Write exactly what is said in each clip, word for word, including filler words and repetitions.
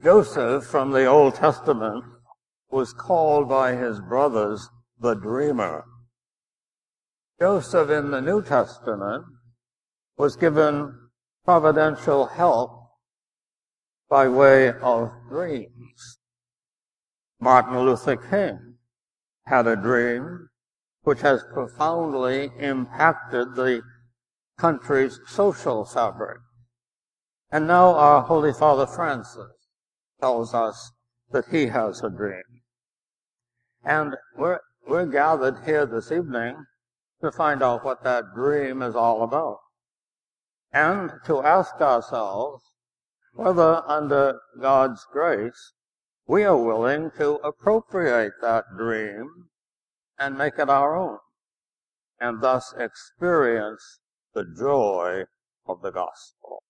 Joseph from the Old Testament was called by his brothers the dreamer. Joseph in the New Testament was given providential help by way of dreams. Martin Luther King had a dream which has profoundly impacted the country's social fabric. And now our Holy Father Francis tells us that he has a dream. And we're, we're gathered here this evening to find out what that dream is all about. And to ask ourselves whether under God's grace we are willing to appropriate that dream and make it our own, and thus experience the joy of the gospel.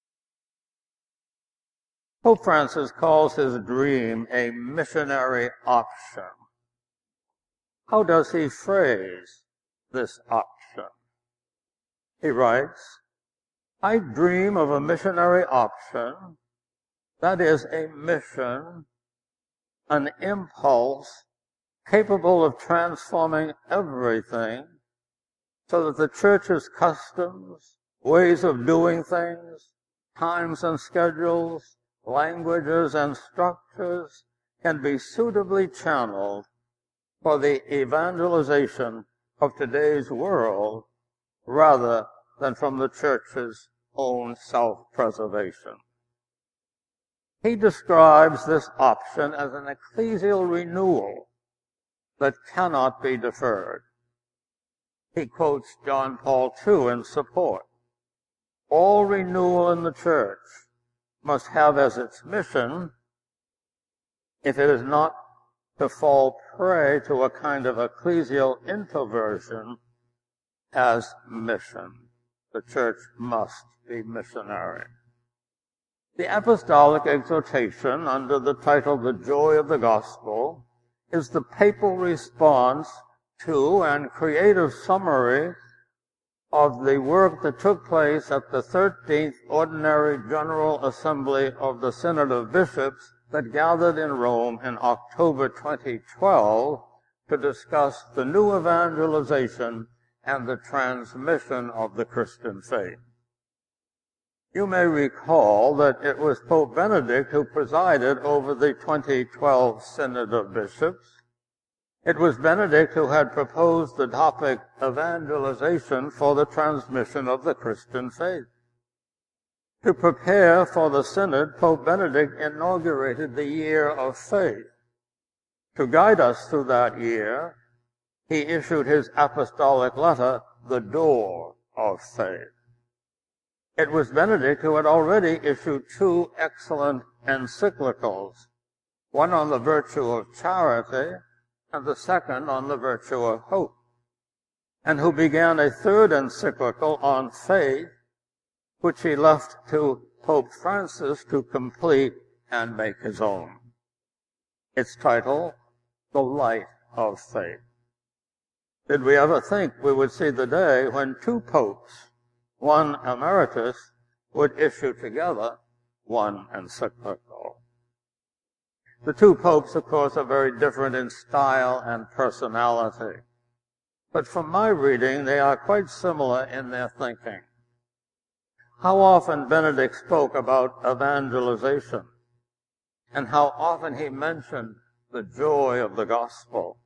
Pope Francis calls his dream a missionary option. How does he phrase this option? He writes, I dream of a missionary option, that is a mission, an impulse capable of transforming everything so that the Church's customs, ways of doing things, times and schedules, languages and structures can be suitably channeled for the evangelization of today's world rather than from the Church's own self-preservation. He describes this option as an ecclesial renewal that cannot be deferred. He quotes John Paul the Second in support. All renewal in the Church must have as its mission, if it is not to fall prey to a kind of ecclesial introversion, as mission. The Church must be missionary. The apostolic exhortation under the title The Joy of the Gospel is the papal response to and creative summary of the work that took place at the thirteenth Ordinary General Assembly of the Synod of Bishops that gathered in Rome in October twenty twelve to discuss the new evangelization and the transmission of the Christian faith. You may recall that it was Pope Benedict who presided over the twenty twelve Synod of Bishops. It was Benedict who had proposed the topic evangelization for the transmission of the Christian faith. To prepare for the Synod, Pope Benedict inaugurated the Year of Faith. To guide us through that year, he issued his apostolic letter, The Door of Faith. It was Benedict who had already issued two excellent encyclicals, one on the virtue of charity and the second on the virtue of hope, and who began a third encyclical on faith, which he left to Pope Francis to complete and make his own. Its title, The Light of Faith. Did we ever think we would see the day when two popes, one emeritus, would issue together one encyclical? The two popes, of course, are very different in style and personality. But from my reading, they are quite similar in their thinking. How often Benedict spoke about evangelization, and how often he mentioned the joy of the gospel.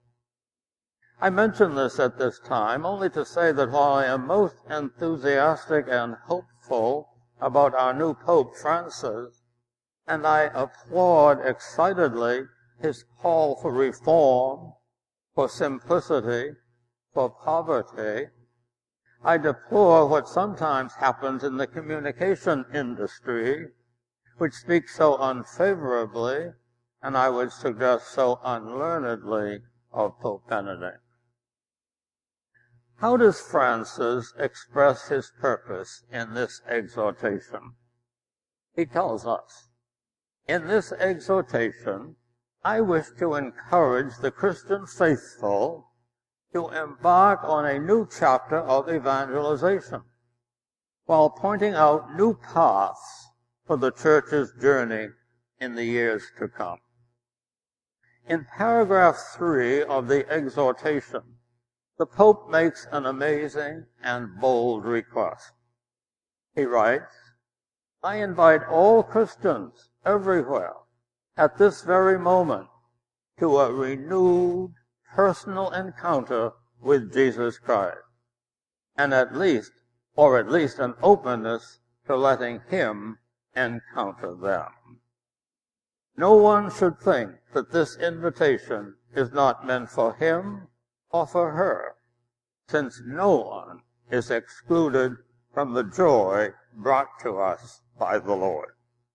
I mention this at this time only to say that while I am most enthusiastic and hopeful about our new Pope Francis, and I applaud excitedly his call for reform, for simplicity, for poverty, I deplore what sometimes happens in the communication industry, which speaks so unfavorably, and I would suggest so unlearnedly, of Pope Benedict. How does Francis express his purpose in this exhortation? He tells us, in this exhortation, I wish to encourage the Christian faithful to embark on a new chapter of evangelization, while pointing out new paths for the Church's journey in the years to come. In paragraph three of the exhortation, the Pope makes an amazing and bold request. He writes, "I invite all Christians everywhere at this very moment to a renewed personal encounter with Jesus Christ, and at least, or at least an openness to letting Him encounter them." No one should think that this invitation is not meant for him or for her, since no one is excluded from the joy brought to us by the Lord.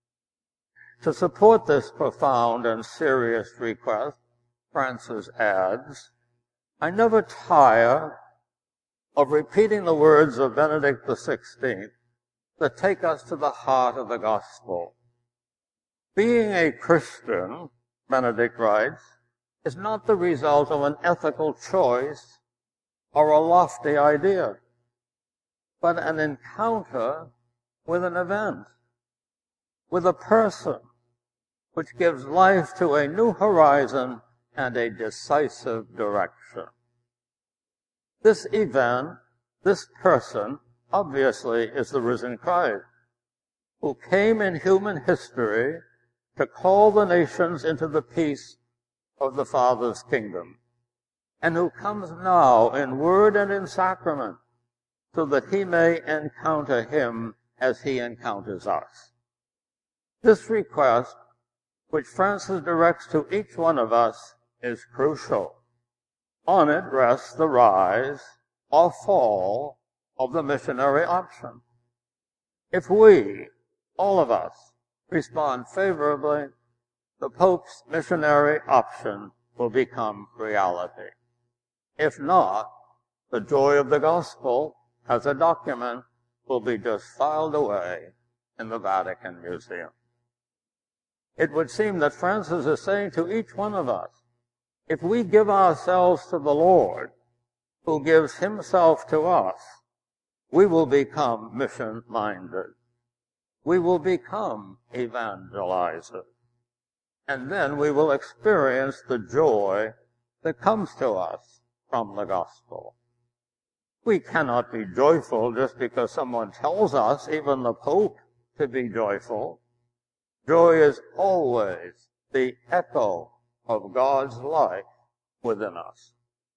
To support this profound and serious request, Francis adds, "I never tire of repeating the words of Benedict the sixteenth that take us to the heart of the gospel. Being a Christian," Benedict writes, "is not the result of an ethical choice or a lofty idea, but an encounter with an event, with a person, which gives life to a new horizon and a decisive direction. This event, this person, obviously is the risen Christ, who came in human history to call the nations into the peace of the Father's kingdom, and who comes now in word and in sacrament, so that he may encounter him as he encounters us." This request, which Francis directs to each one of us, is crucial. On it rests the rise or fall of the missionary option. If we, all of us, respond favorably, the Pope's missionary option will become reality. If not, the joy of the gospel as a document will be just filed away in the Vatican Museum. It would seem that Francis is saying to each one of us, if we give ourselves to the Lord, who gives himself to us, we will become mission-minded. We will become evangelizers. And then we will experience the joy that comes to us from the gospel. We cannot be joyful just because someone tells us, even the Pope, to be joyful. Joy is always the echo of God's life within us.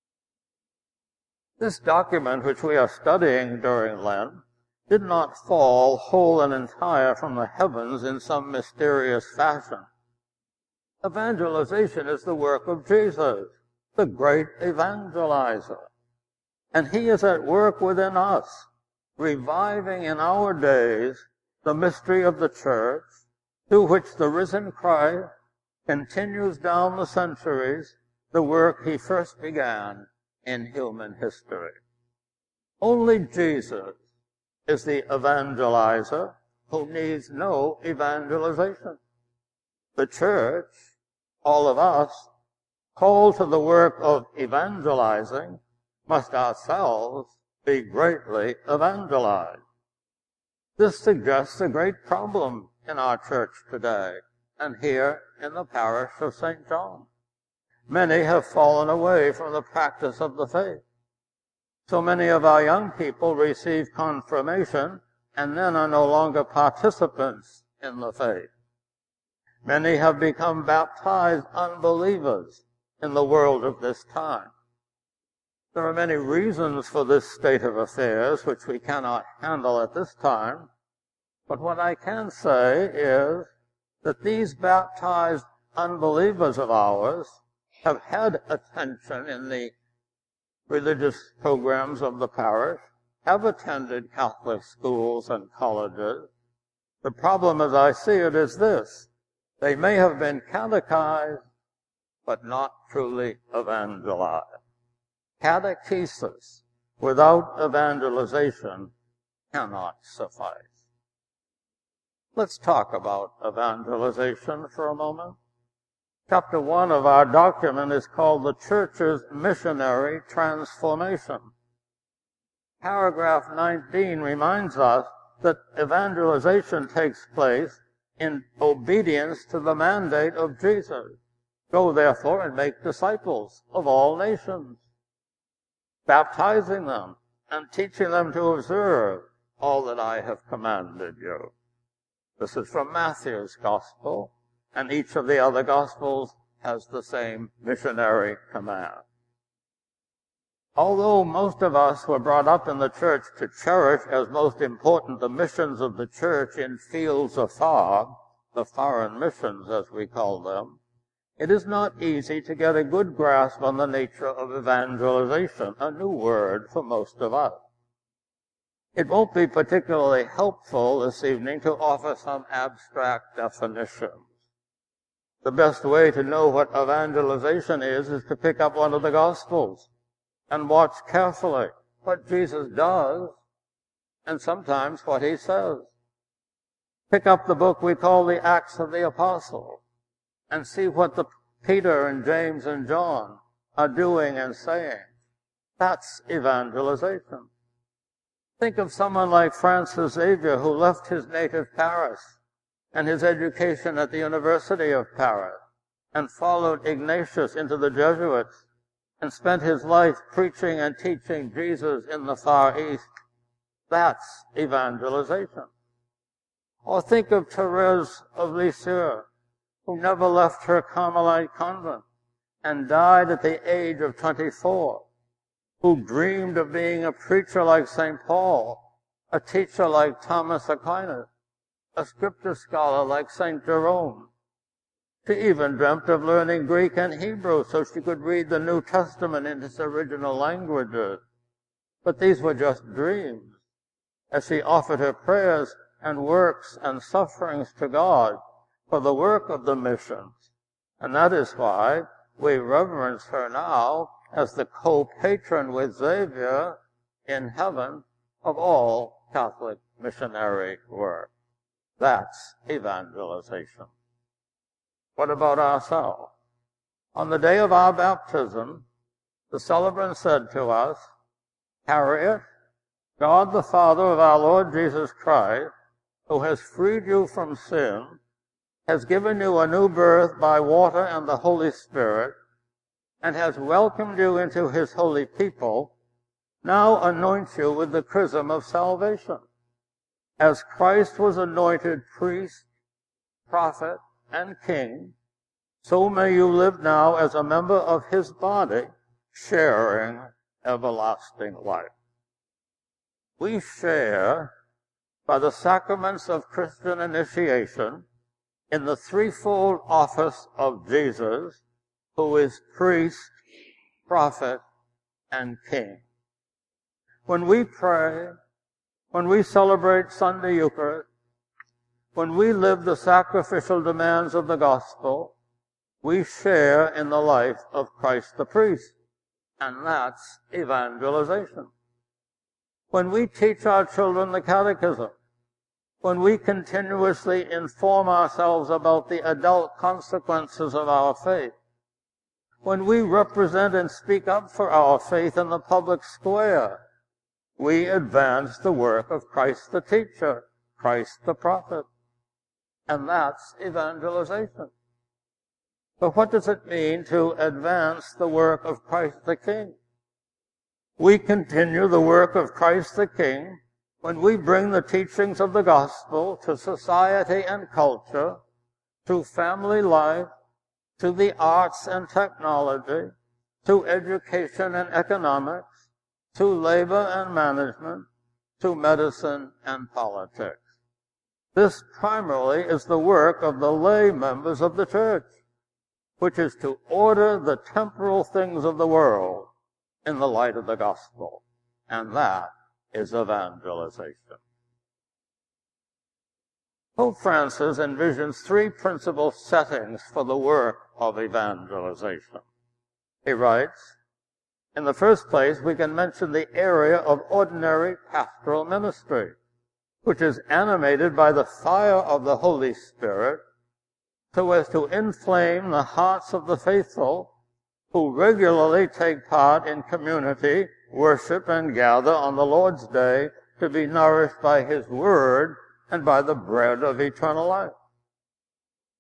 This document, which we are studying during Lent, did not fall whole and entire from the heavens in some mysterious fashion. Evangelization is the work of Jesus, the great evangelizer. And he is at work within us, reviving in our days the mystery of the church, through which the risen Christ continues down the centuries the work he first began in human history. Only Jesus is the evangelizer who needs no evangelization. The church, all of us, called to the work of evangelizing, must ourselves be greatly evangelized. This suggests a great problem in our church today, and here in the parish of Saint John. Many have fallen away from the practice of the faith. So many of our young people receive confirmation and then are no longer participants in the faith. Many have become baptized unbelievers in the world of this time. There are many reasons for this state of affairs which we cannot handle at this time, but what I can say is that these baptized unbelievers of ours have had attention in the religious programs of the parish, have attended Catholic schools and colleges. The problem, as I see it, is this: they may have been catechized, but not truly evangelized. Catechesis without evangelization cannot suffice. Let's talk about evangelization for a moment. Chapter one of our document is called The Church's Missionary Transformation. Paragraph nineteen reminds us that evangelization takes place in obedience to the mandate of Jesus. Go therefore and make disciples of all nations, baptizing them and teaching them to observe all that I have commanded you. This is from Matthew's Gospel, and each of the other Gospels has the same missionary command. Although most of us were brought up in the church to cherish as most important the missions of the church in fields afar, the foreign missions as we call them, it is not easy to get a good grasp on the nature of evangelization, a new word for most of us. It won't be particularly helpful this evening to offer some abstract definitions. The best way to know what evangelization is is to pick up one of the Gospels and watch carefully what Jesus does and sometimes what he says. Pick up the book we call the Acts of the Apostles and see what the Peter and James and John are doing and saying. That's evangelization. Think of someone like Francis Xavier, who left his native Paris and his education at the University of Paris and followed Ignatius into the Jesuits and spent his life preaching and teaching Jesus in the Far East. That's evangelization. Or think of Therese of Lisieux, who never left her Carmelite convent and died at the age of twenty-four, who dreamed of being a preacher like Saint Paul, a teacher like Thomas Aquinas, a scripture scholar like Saint Jerome. She even dreamt of learning Greek and Hebrew so she could read the New Testament in its original languages. But these were just dreams, as she offered her prayers and works and sufferings to God for the work of the missions. And that is why we reverence her now as the co-patron with Xavier in heaven of all Catholic missionary work. That's evangelization. What about ourselves? On the day of our baptism, the celebrant said to us, Harriet, God the Father of our Lord Jesus Christ, who has freed you from sin, has given you a new birth by water and the Holy Spirit, and has welcomed you into his holy people, now anoints you with the chrism of salvation. As Christ was anointed priest, prophet, and king, so may you live now as a member of his body, sharing everlasting life. We share, by the sacraments of Christian initiation, in the threefold office of Jesus, who is priest, prophet, and king. When we pray, when we celebrate Sunday Eucharist, when we live the sacrificial demands of the gospel, we share in the life of Christ the priest, and that's evangelization. When we teach our children the catechism, when we continuously inform ourselves about the adult consequences of our faith, when we represent and speak up for our faith in the public square, we advance the work of Christ the teacher, Christ the prophet. And that's evangelization. But what does it mean to advance the work of Christ the King? We continue the work of Christ the King when we bring the teachings of the gospel to society and culture, to family life, to the arts and technology, to education and economics, to labor and management, to medicine and politics. This primarily is the work of the lay members of the church, which is to order the temporal things of the world in the light of the gospel. And that is evangelization. Pope Francis envisions three principal settings for the work of evangelization. He writes, in the first place, we can mention the area of ordinary pastoral ministry, which is animated by the fire of the Holy Spirit, so as to inflame the hearts of the faithful who regularly take part in community, worship, and gather on the Lord's Day to be nourished by his word and by the bread of eternal life.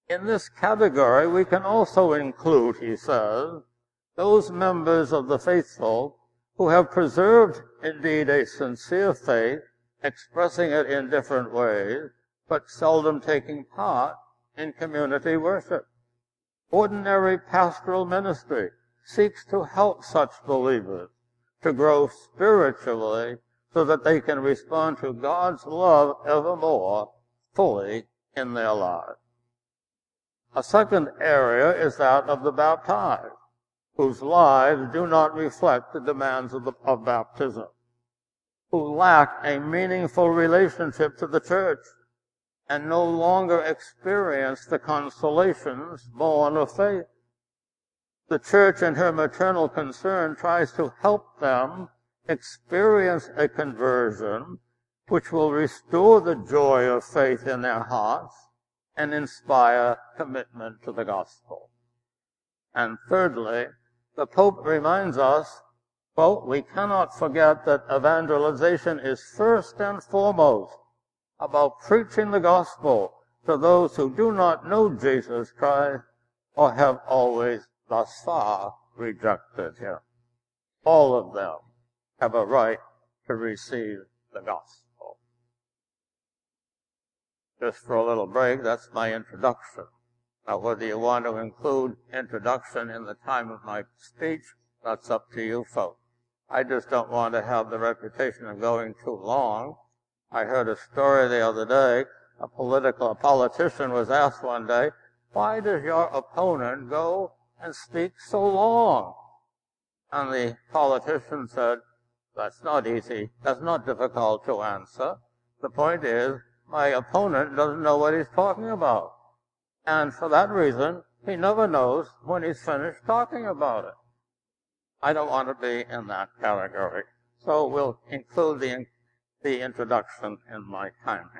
In this category, we can also include, he says, those members of the faithful who have preserved indeed a sincere faith, expressing it in different ways, but seldom taking part in community worship. Ordinary pastoral ministry seeks to help such believers to grow spiritually so that they can respond to God's love evermore fully in their lives. A second area is that of the baptized, whose lives do not reflect the demands of, the, of baptism, who lack a meaningful relationship to the church and no longer experience the consolations born of faith. The church, in her maternal concern, tries to help them experience a conversion which will restore the joy of faith in their hearts and inspire commitment to the gospel. And thirdly, the Pope reminds us, well, we cannot forget that evangelization is first and foremost about preaching the gospel to those who do not know Jesus Christ or have always thus far rejected him. All of them have a right to receive the gospel. Just for a little break, that's my introduction. Now, whether you want to include introduction in the time of my speech, that's up to you folks. I just don't want to have the reputation of going too long. I heard a story the other day. A political a politician was asked one day, why does your opponent go and speak so long? And the politician said, that's not easy. That's not difficult to answer. The point is, my opponent doesn't know what he's talking about. And for that reason, he never knows when he's finished talking about it. I don't want to be in that category. So we'll include the, the introduction in my timing.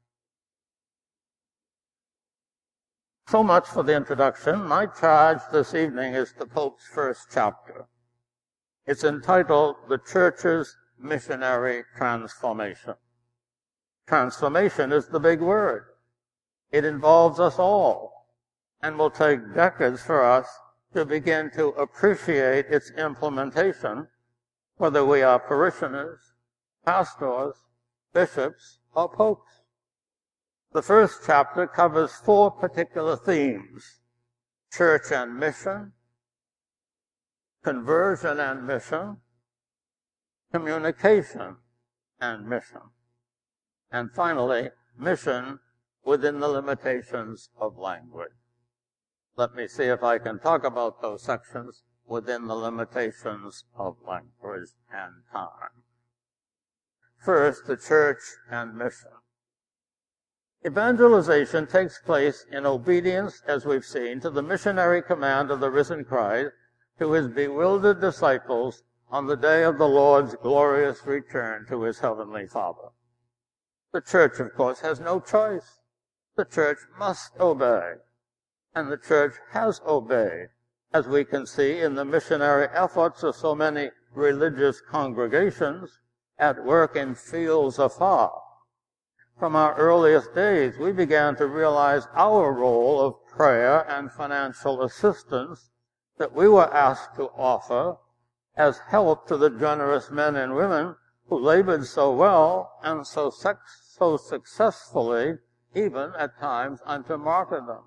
So much for the introduction. My charge this evening is the Pope's first chapter. It's entitled, The Church's Missionary Transformation. Transformation is the big word. It involves us all, and will take decades for us to begin to appreciate its implementation, whether we are parishioners, pastors, bishops, or popes. The first chapter covers four particular themes: church and mission, conversion and mission, communication and mission, and finally, mission within the limitations of language. Let me see if I can talk about those sections within the limitations of language and time. First, the church and mission. Evangelization takes place in obedience, as we've seen, to the missionary command of the risen Christ to his bewildered disciples on the day of the Lord's glorious return to his heavenly Father. The church, of course, has no choice. The church must obey, and the church has obeyed, as we can see in the missionary efforts of so many religious congregations at work in fields afar. From our earliest days, we began to realize our role of prayer and financial assistance that we were asked to offer as help to the generous men and women who labored so well and so, sex, so successfully, even at times unto martyrdom.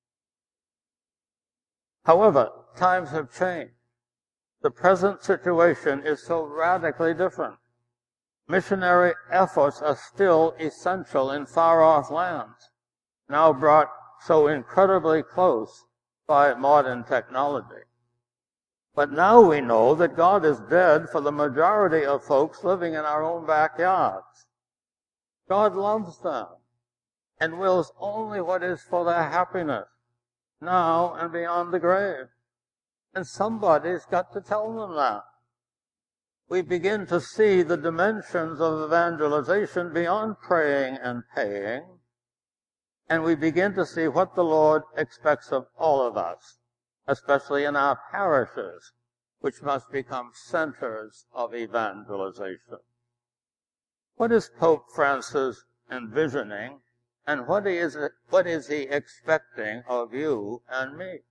However, times have changed. The present situation is so radically different. Missionary efforts are still essential in far-off lands, now brought so incredibly close by modern technology. But now we know that God is dead for the majority of folks living in our own backyards. God loves them and wills only what is for their happiness, now and beyond the grave. And somebody's got to tell them that. We begin to see the dimensions of evangelization beyond praying and paying, and we begin to see what the Lord expects of all of us, especially in our parishes, which must become centers of evangelization. What is Pope Francis envisioning And what is, what is he expecting of you and me?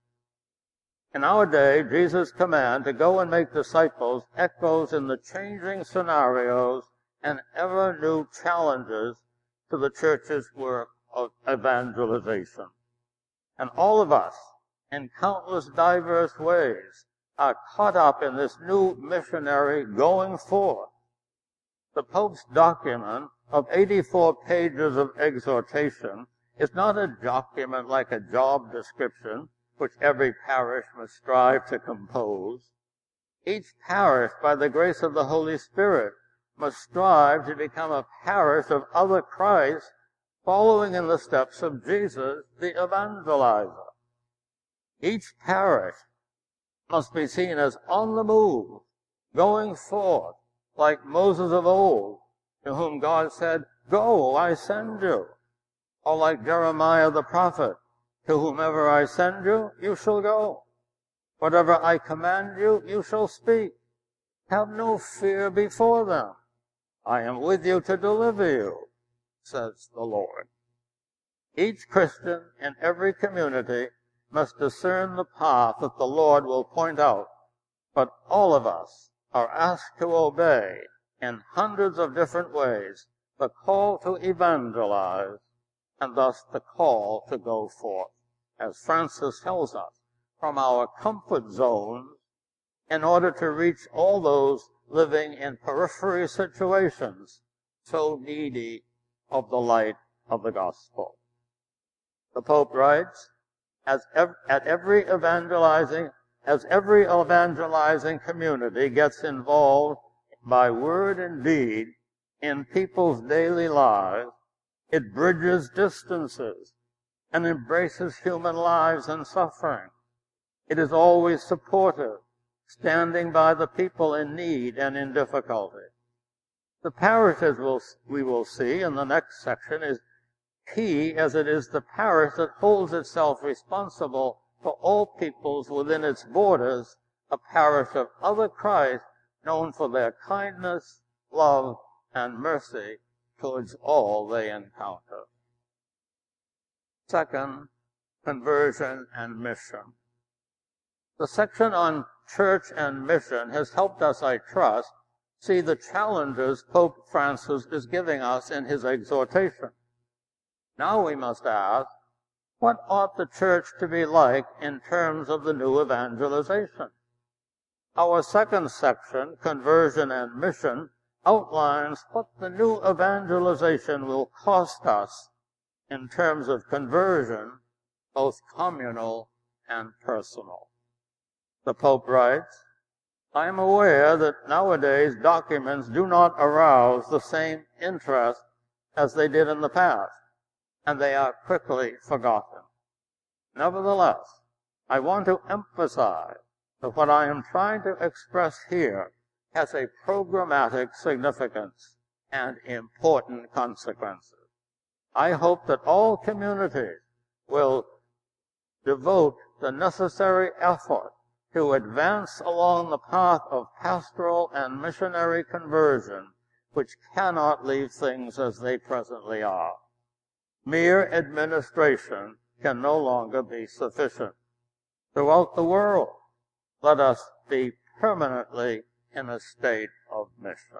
In our day, Jesus' command to go and make disciples echoes in the changing scenarios and ever new challenges to the church's work of evangelization. And all of us, in countless diverse ways, are caught up in this new missionary going forth. The Pope's document of eighty-four pages of exhortation is not a document like a job description, which every parish must strive to compose. Each parish, by the grace of the Holy Spirit, must strive to become a parish of other Christ, following in the steps of Jesus, the evangelizer. Each parish must be seen as on the move, going forth, like Moses of old, to whom God said, "Go, I send you," or like Jeremiah the prophet, "To whomever I send you, you shall go. Whatever I command you, you shall speak. Have no fear before them. I am with you to deliver you," says the Lord. Each Christian in every community must discern the path that the Lord will point out, but all of us are asked to obey in hundreds of different ways the call to evangelize, and thus the call to go forth, as Francis tells us, from our comfort zones in order to reach all those living in periphery situations so needy of the light of the gospel. The Pope writes, as ev- at every evangelizing, as every evangelizing community gets involved by word and deed in people's daily lives, it bridges distances and embraces human lives and suffering. It is always supportive, standing by the people in need and in difficulty. The parish, as we'll, we will see in the next section, is key, as it is the parish that holds itself responsible for all peoples within its borders, a parish of other Christ known for their kindness, love, and mercy towards all they encounter. Second, conversion and mission. The section on church and mission has helped us, I trust, see the challenges Pope Francis is giving us in his exhortation. Now we must ask, what ought the church to be like in terms of the new evangelization? Our second section, conversion and mission, outlines what the new evangelization will cost us in terms of conversion, both communal and personal. The Pope writes, "I am aware that nowadays documents do not arouse the same interest as they did in the past, and they are quickly forgotten. Nevertheless, I want to emphasize that what I am trying to express here has a programmatic significance and important consequences. I hope that all communities will devote the necessary effort to advance along the path of pastoral and missionary conversion, which cannot leave things as they presently are. Mere administration can no longer be sufficient. Throughout the world, let us be permanently in a state of mission."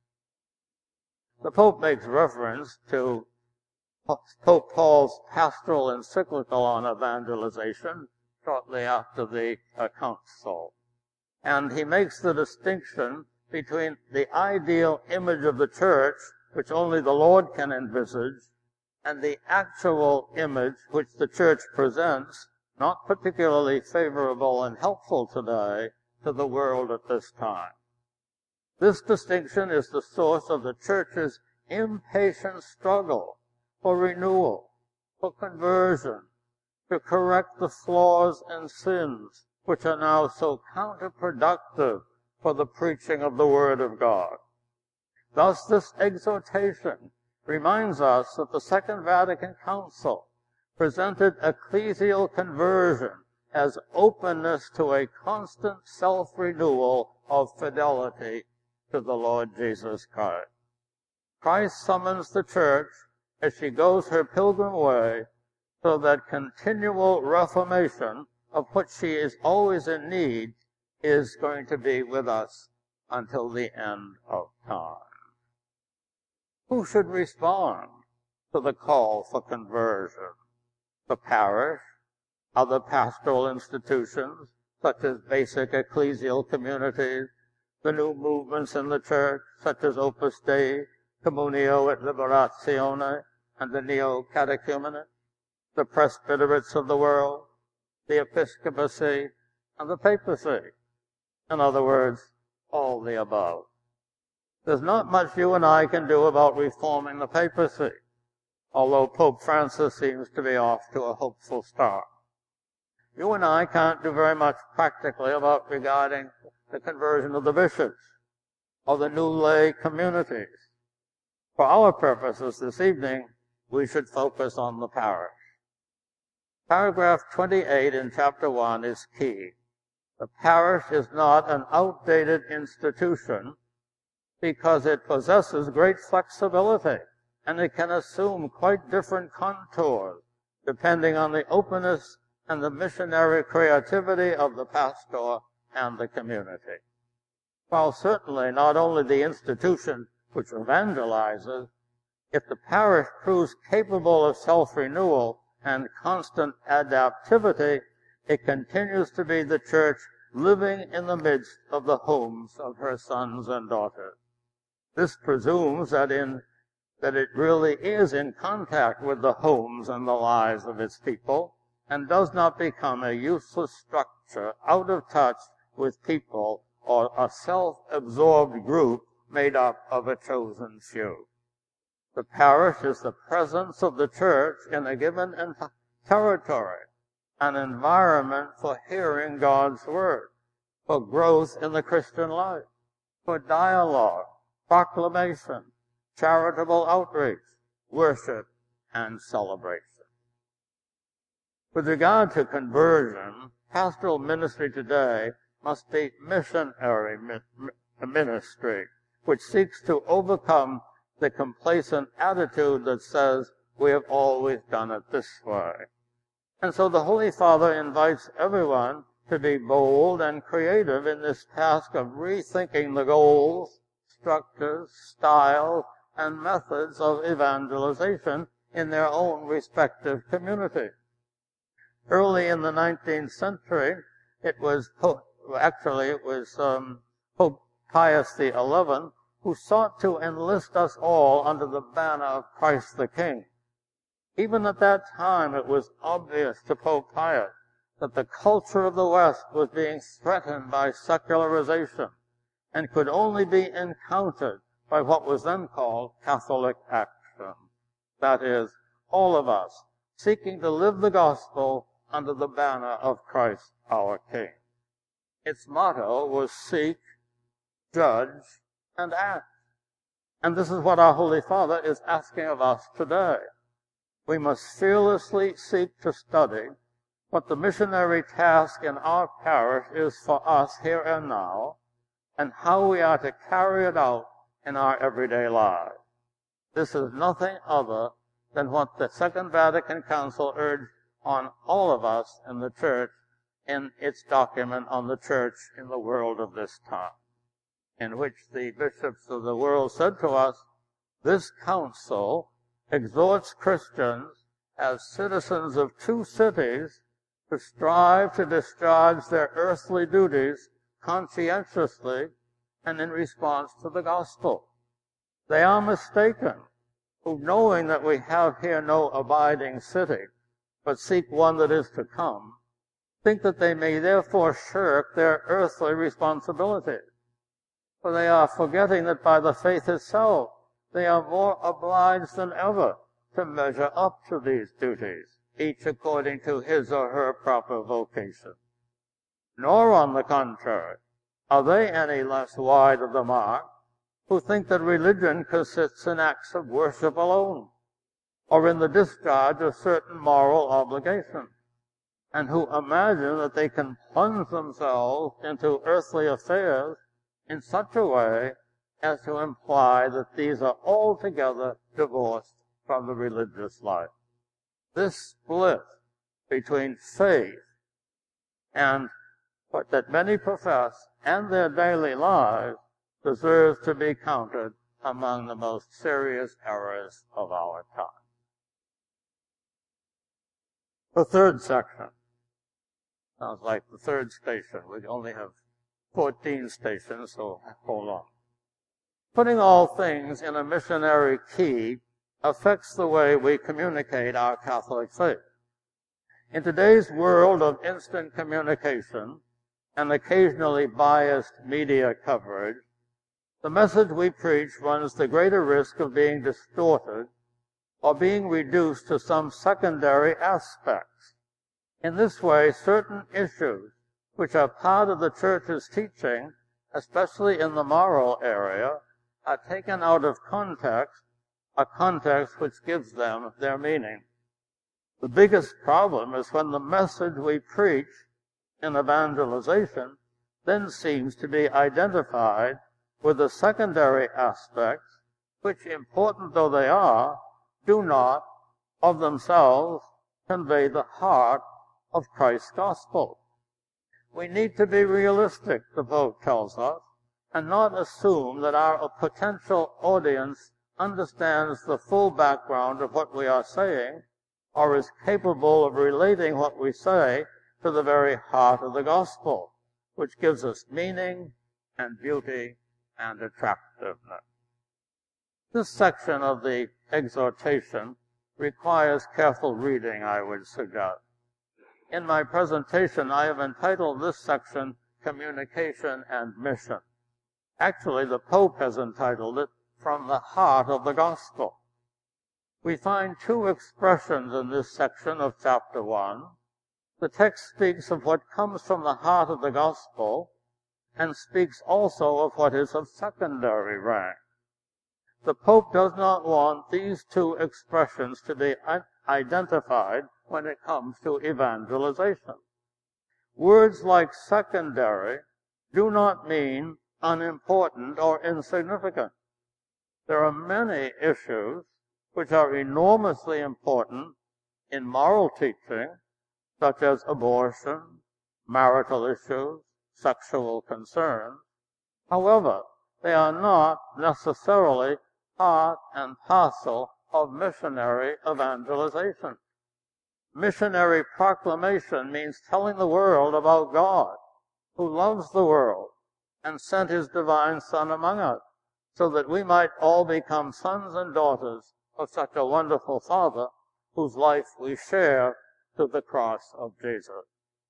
The Pope makes reference to Pope Paul's pastoral encyclical on evangelization shortly after the uh, council. And he makes the distinction between the ideal image of the church, which only the Lord can envisage, and the actual image which the church presents, not particularly favorable and helpful today, to the world at this time. This distinction is the source of the church's impatient struggle for renewal, for conversion, to correct the flaws and sins which are now so counterproductive for the preaching of the Word of God. Thus, this exhortation reminds us that the Second Vatican Council presented ecclesial conversion as openness to a constant self-renewal of fidelity to the Lord Jesus Christ. Christ summons the church as she goes her pilgrim way, so that continual reformation of what she is always in need is going to be with us until the end of time. Who should respond to the call for conversion? The parish, other pastoral institutions, such as basic ecclesial communities, the new movements in the church, such as Opus Dei, Communio et Liberazione, and the Neo-Catechumenists, the presbyterates of the world, the episcopacy, and the papacy. In other words, all the above. There's not much you and I can do about reforming the papacy, although Pope Francis seems to be off to a hopeful start. You and I can't do very much practically about regarding the conversion of the bishops or the new lay communities. For our purposes this evening, we should focus on the parish. Paragraph twenty-eight in chapter one is key. The parish is not an outdated institution because it possesses great flexibility, and it can assume quite different contours depending on the openness and the missionary creativity of the pastor and the community. While certainly not only the institution which evangelizes, if the parish proves capable of self-renewal and constant adaptivity, it continues to be the church living in the midst of the homes of her sons and daughters. This presumes that in that it really is in contact with the homes and the lives of its people, and does not become a useless structure out of touch with people or a self-absorbed group made up of a chosen few. The parish is the presence of the church in a given territory, an environment for hearing God's word, for growth in the Christian life, for dialogue, proclamation, charitable outreach, worship, and celebration. With regard to conversion, pastoral ministry today must be missionary ministry, which seeks to overcome the complacent attitude that says, we have always done it this way. And so the Holy Father invites everyone to be bold and creative in this task of rethinking the goals, structures, styles, and methods of evangelization in their own respective community. Early in the nineteenth century, it was Pope, actually it was um, Pope Pius the eleventh who sought to enlist us all under the banner of Christ the King. Even at that time, it was obvious to Pope Pius that the culture of the West was being threatened by secularization and could only be encountered by what was then called Catholic action. That is, all of us seeking to live the gospel under the banner of Christ our King. Its motto was seek, judge, and act. And this is what our Holy Father is asking of us today. We must fearlessly seek to study what the missionary task in our parish is for us here and now, and how we are to carry it out in our everyday lives. This is nothing other than what the Second Vatican Council urged on all of us in the Church in its document on the Church in the world of this time, in which the bishops of the world said to us, this council exhorts Christians as citizens of two cities to strive to discharge their earthly duties conscientiously and in response to the gospel. They are mistaken, who, knowing that we have here no abiding city, but seek one that is to come, think that they may therefore shirk their earthly responsibilities. For they are forgetting that by the faith itself, they are more obliged than ever to measure up to these duties, each according to his or her proper vocation. Nor, on the contrary, are they any less wide of the mark who think that religion consists in acts of worship alone, or in the discharge of certain moral obligations, and who imagine that they can plunge themselves into earthly affairs in such a way as to imply that these are altogether divorced from the religious life. This split between faith and what that many profess and their daily lives deserves to be counted among the most serious errors of our time. The third section sounds like the third station. We only have fourteen stations, so hold on. Putting all things in a missionary key affects the way we communicate our Catholic faith. In today's world of instant communication and occasionally biased media coverage, the message we preach runs the greater risk of being distorted or being reduced to some secondary aspects. In this way, certain issues which are part of the Church's teaching, especially in the moral area, are taken out of context, a context which gives them their meaning. The biggest problem is when the message we preach in evangelization then seems to be identified with the secondary aspects, which, important though they are, do not, of themselves, convey the heart of Christ's gospel. We need to be realistic, the Pope tells us, and not assume that our potential audience understands the full background of what we are saying, or is capable of relating what we say to the very heart of the gospel, which gives us meaning and beauty and attractiveness. This section of the exhortation requires careful reading, I would suggest. In my presentation, I have entitled this section Communication and Mission. Actually, the Pope has entitled it From the Heart of the Gospel. We find two expressions in this section of chapter one. The text speaks of what comes from the heart of the gospel and speaks also of what is of secondary rank. The Pope does not want these two expressions to be identified when it comes to evangelization. Words like secondary do not mean unimportant or insignificant. There are many issues which are enormously important in moral teaching, such as abortion, marital issues, sexual concerns. However, they are not necessarily part and parcel of missionary evangelization. Missionary proclamation means telling the world about God, who loves the world and sent his divine Son among us, so that we might all become sons and daughters of such a wonderful Father, whose life we share to the cross of Jesus.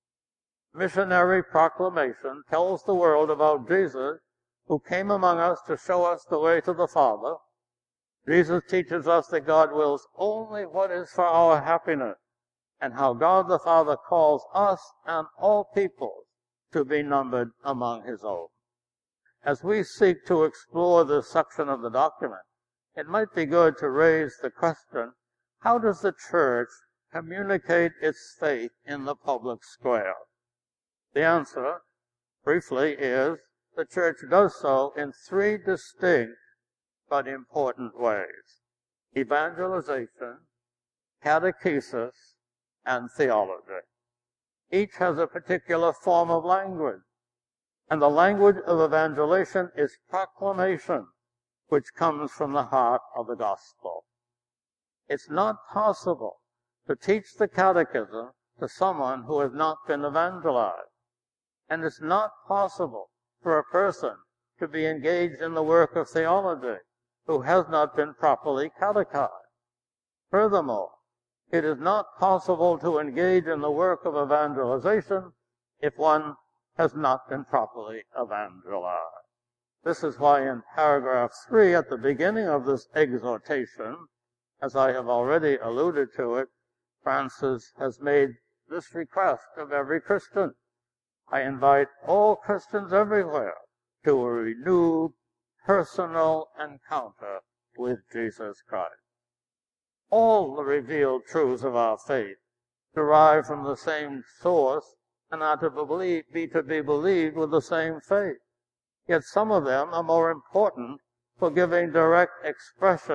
Missionary proclamation tells the world about Jesus, who came among us to show us the way to the Father. Jesus teaches us that God wills only what is for our happiness, and how God the Father calls us and all peoples to be numbered among his own. As we seek to explore this section of the document, it might be good to raise the question, how does the Church communicate its faith in the public square? The answer, briefly, is the Church does so in three distinct but important ways: evangelization, catechesis, and theology. Each has a particular form of language, and the language of evangelization is proclamation, which comes from the heart of the gospel. It's not possible to teach the catechism to someone who has not been evangelized, and it's not possible for a person to be engaged in the work of theology who has not been properly catechized. Furthermore, it is not possible to engage in the work of evangelization if one has not been properly evangelized. This is why in paragraph three, at the beginning of this exhortation, as I have already alluded to it, Francis has made this request of every Christian: I invite all Christians everywhere to a renewed personal encounter with Jesus Christ. All the revealed truths of our faith derive from the same source and are to believe, be to be believed with the same faith. Yet some of them are more important for giving direct expression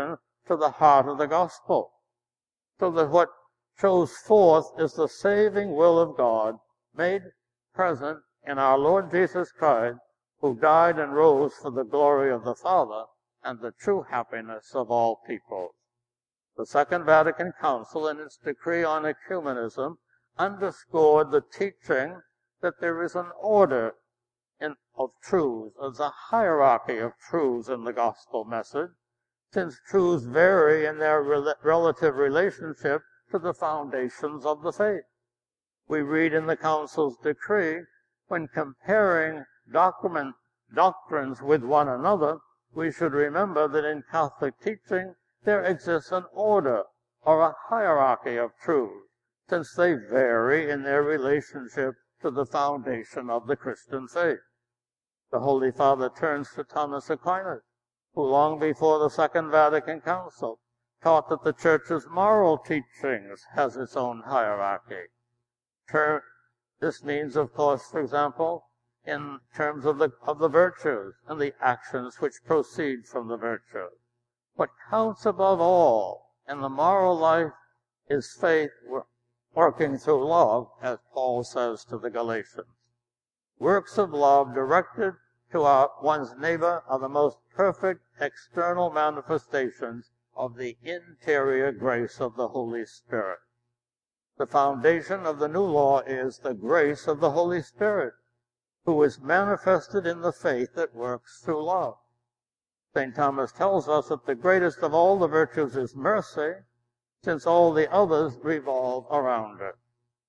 to the heart of the gospel, so that what shows forth is the saving will of God made present in our Lord Jesus Christ, who died and rose for the glory of the Father and the true happiness of all peoples. The Second Vatican Council, in its decree on ecumenism, underscored the teaching that there is an order in, of truths, as a hierarchy of truths in the gospel message, since truths vary in their rel- relative relationship to the foundations of the faith. We read in the Council's decree, when comparing document, doctrines with one another, we should remember that in Catholic teaching there exists an order or a hierarchy of truths, since they vary in their relationship to the foundation of the Christian faith. The Holy Father turns to Thomas Aquinas, who long before the Second Vatican Council taught that the Church's moral teachings has its own hierarchy. Ter- this means, of course, for example, in terms of the, of the virtues and the actions which proceed from the virtues. What counts above all in the moral life is faith working through love, as Paul says to the Galatians. Works of love directed to our, one's neighbor are the most perfect external manifestations of the interior grace of the Holy Spirit. The foundation of the new law is the grace of the Holy Spirit, who is manifested in the faith that works through love. Saint Thomas tells us that the greatest of all the virtues is mercy, since all the others revolve around it.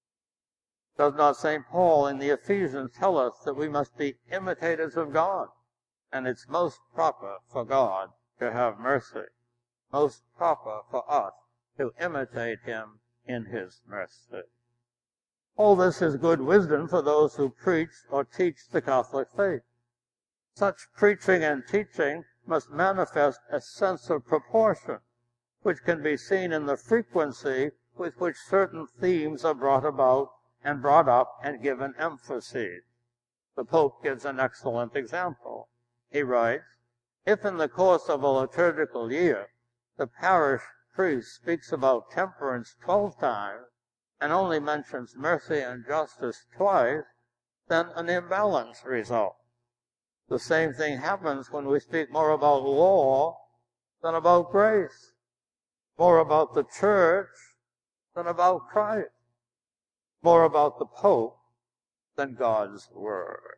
Does not Saint Paul in the Ephesians tell us that we must be imitators of God, and it's most proper for God to have mercy, most proper for us to imitate him in his mercy. All this is good wisdom for those who preach or teach the Catholic faith. Such preaching and teaching must manifest a sense of proportion, which can be seen in the frequency with which certain themes are brought about and brought up and given emphasis. The Pope gives an excellent example. He writes, if in the course of a liturgical year the parish priest speaks about temperance twelve times and only mentions mercy and justice twice, then an imbalance results. The same thing happens when we speak more about law than about grace, more about the church than about Christ, more about the Pope than God's Word.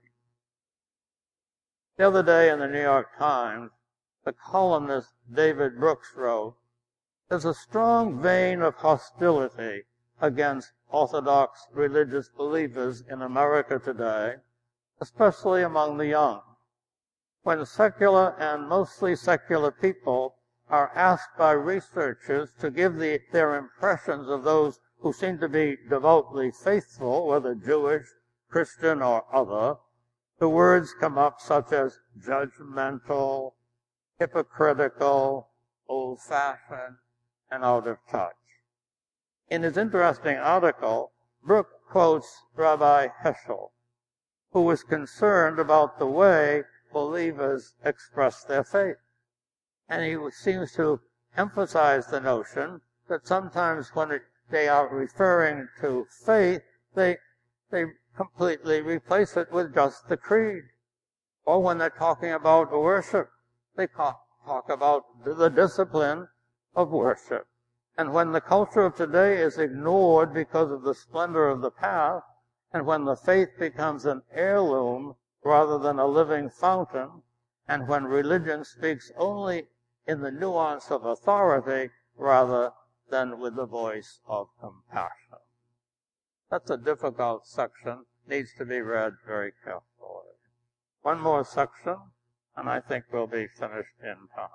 The other day in the New York Times, the columnist David Brooks wrote, there's a strong vein of hostility against Orthodox religious believers in America today, especially among the young. When secular and mostly secular people are asked by researchers to give the, their impressions of those who seem to be devoutly faithful, whether Jewish, Christian, or other, the words come up such as judgmental, hypocritical, old-fashioned, and out of touch. In his interesting article, Brooke quotes Rabbi Heschel, who was concerned about the way believers express their faith. And he seems to emphasize the notion that sometimes when it, they are referring to faith, they, they completely replace it with just the creed. Or when they're talking about worship, they talk, talk about the discipline of worship. And when the culture of today is ignored because of the splendor of the past, and when the faith becomes an heirloom rather than a living fountain, and when religion speaks only in the nuance of authority rather than with the voice of compassion. That's a difficult section, needs to be read very carefully. One more section, and I think we'll be finished in time.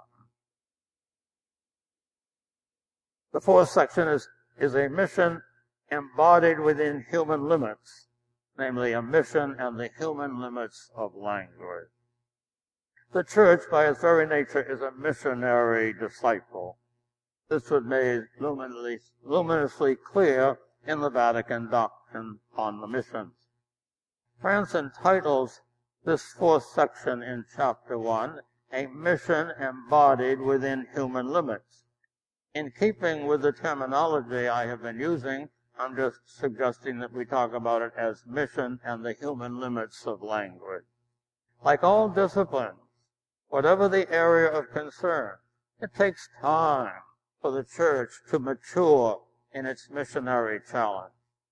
The fourth section is, is a mission embodied within human limits, namely a mission and the human limits of language. The Church, by its very nature, is a missionary disciple. This was made luminously, luminously clear in the Vatican doctrine on the missions. France entitles this fourth section in chapter one, A Mission Embodied Within Human Limits. In keeping with the terminology I have been using, I'm just suggesting that we talk about it as mission and the human limits of language. Like all disciplines, whatever the area of concern, it takes time for the church to mature in its missionary challenge.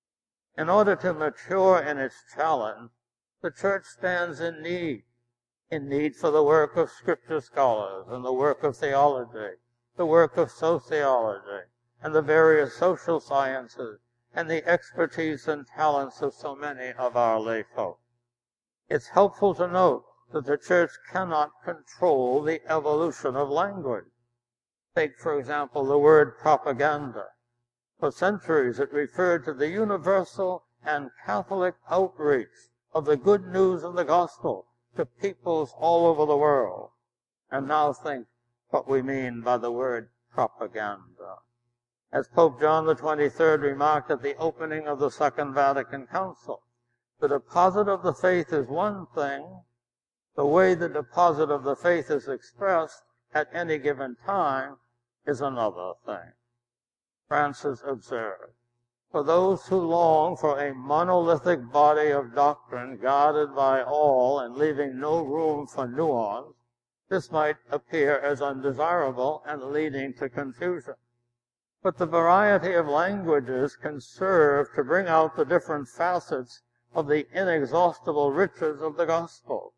In order to mature in its challenge, the church stands in need, in need for the work of scripture scholars and the work of theology, the work of sociology, and the various social sciences, and the expertise and talents of so many of our lay folk. It's helpful to note that the church cannot control the evolution of language. Take, for example, the word propaganda. For centuries it referred to the universal and Catholic outreach of the good news of the gospel to peoples all over the world. And now think what we mean by the word propaganda. As Pope John the twenty-third remarked at the opening of the Second Vatican Council, the deposit of the faith is one thing. The way the deposit of the faith is expressed at any given time is another thing. Francis observed, for those who long for a monolithic body of doctrine guarded by all and leaving no room for nuance, this might appear as undesirable and leading to confusion. But the variety of languages can serve to bring out the different facets of the inexhaustible riches of the gospel.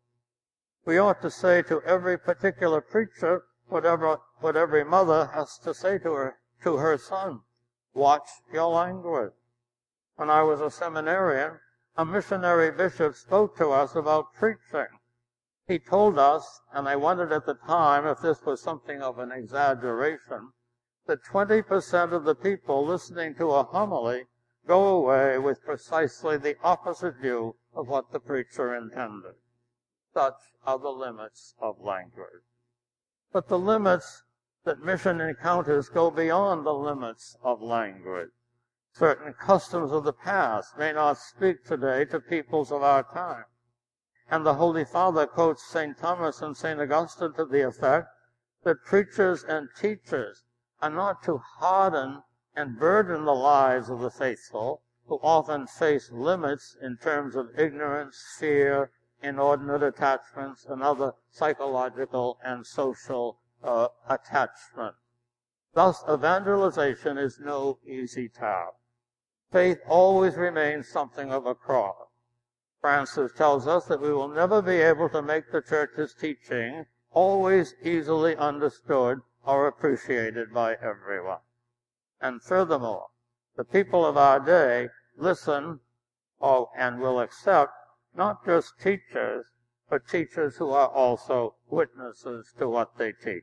We ought to say to every particular preacher whatever what every mother has to say to her to her son. Watch your language. When I was a seminarian, a missionary bishop spoke to us about preaching. He told us, and I wondered at the time if this was something of an exaggeration, that twenty percent of the people listening to a homily go away with precisely the opposite view of what the preacher intended. Such are the limits of language. But the limits that mission encounters go beyond the limits of language. Certain customs of the past may not speak today to peoples of our time. And the Holy Father quotes Saint Thomas and Saint Augustine to the effect that preachers and teachers are not to harden and burden the lives of the faithful, who often face limits in terms of ignorance, fear, inordinate attachments, and other psychological and social uh, attachments. Thus, evangelization is no easy task. Faith always remains something of a cross. Francis tells us that we will never be able to make the church's teaching always easily understood or appreciated by everyone. And furthermore, the people of our day listen or, and will accept not just teachers, but teachers who are also witnesses to what they teach.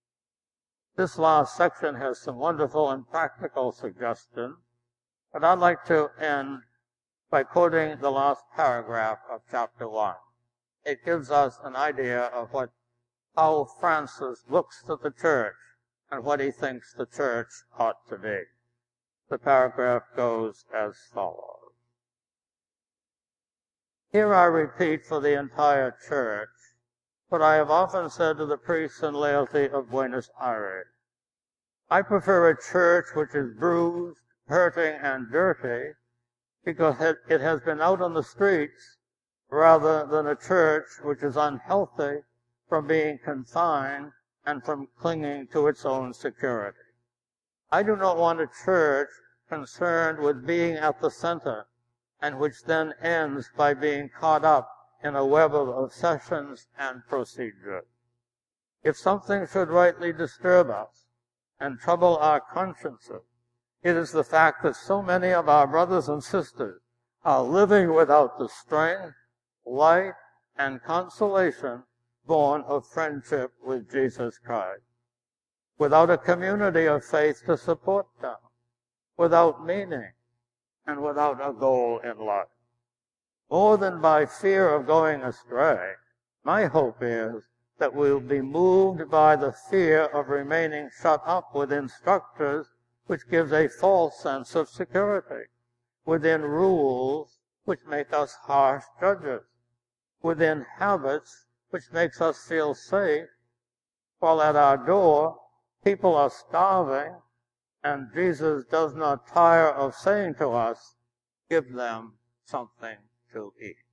This last section has some wonderful and practical suggestions, but I'd like to end by quoting the last paragraph of chapter one. It gives us an idea of what how Francis looks to the church and what he thinks the church ought to be. The paragraph goes as follows. Here I repeat for the entire church what I have often said to the priests and laity of Buenos Aires. I prefer a church which is bruised, hurting, and dirty because it has been out on the streets rather than a church which is unhealthy from being confined and from clinging to its own security. I do not want a church concerned with being at the center and which then ends by being caught up in a web of obsessions and procedures. If something should rightly disturb us and trouble our consciences, it is the fact that so many of our brothers and sisters are living without the strength, light, and consolation born of friendship with Jesus Christ, without a community of faith to support them, without meaning, and without a goal in life. More than by fear of going astray, my hope is that we'll be moved by the fear of remaining shut up within structures which gives a false sense of security, within rules which make us harsh judges, within habits which makes us feel safe, while at our door people are starving And Jesus does not tire of saying to us, give them something to eat.